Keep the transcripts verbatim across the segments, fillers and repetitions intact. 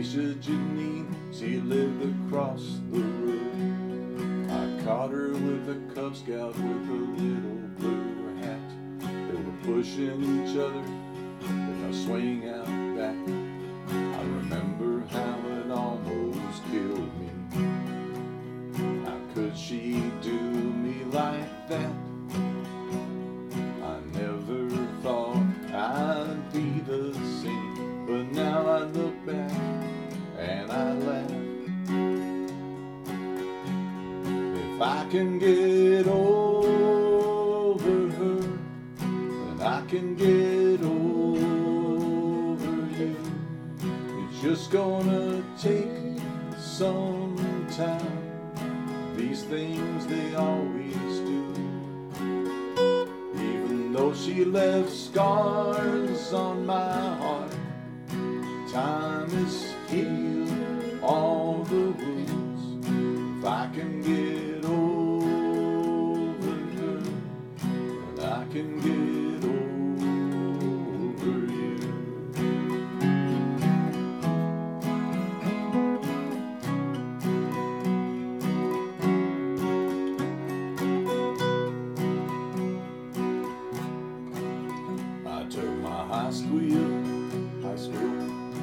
Aisha Janine, she lived across the road. I caught her with a Cub Scout with a little blue hat. They were pushing each other in a swing out back. I remember how it almost killed me. How could she do me like that? I never thought I'd be the same, but now I look back and I laugh. If I can get over her, then I can get over you. It's just gonna take some time. These things they always do. Even though she left scars on my heart, time has healed all the wounds. If I can get over her, then I can get over you. I took my high school, high school.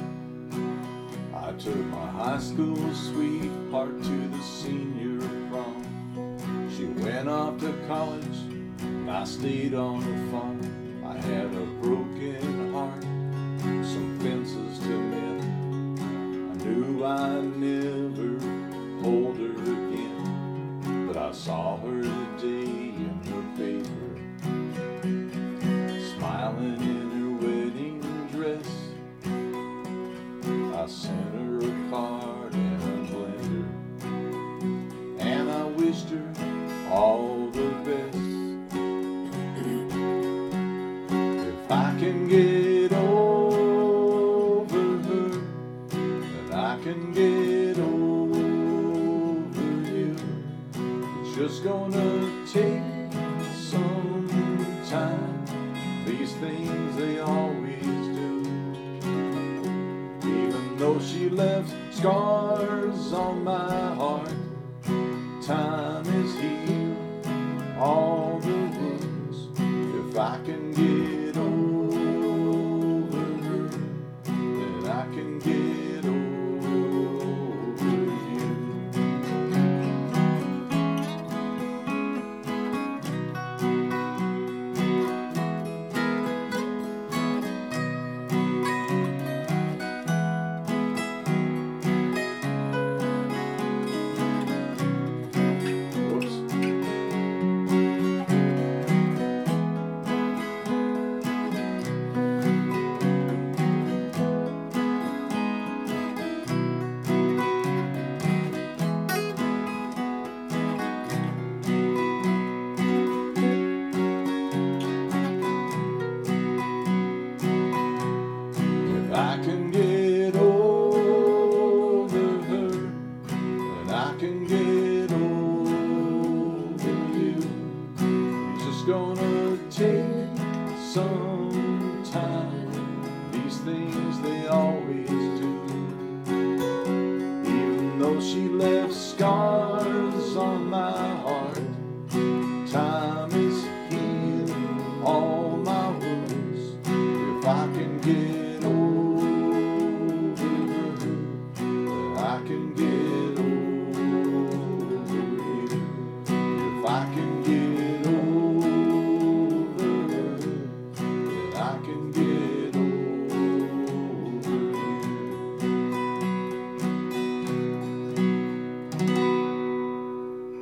I took my high school sweetheart to the senior prom. She went off to college, and I stayed on the farm. I had a broken heart, some fences to mend. I knew I'd never hold her again, but I saw her today in her paper, smiling in her wedding dress. I sent her a card and a blender, and I wished her all the best. If I can get over her, then I can get over you. It's just gonna take some time. These things they always do. Even though she left scars on my heart, time has healed all the wounds. If I can get over her, then I can get over you. I can get over her, and I can get over you. It's just gonna take some time. These things they always do. Even though she left scars on my heart, time is healing all my wounds. If I can get over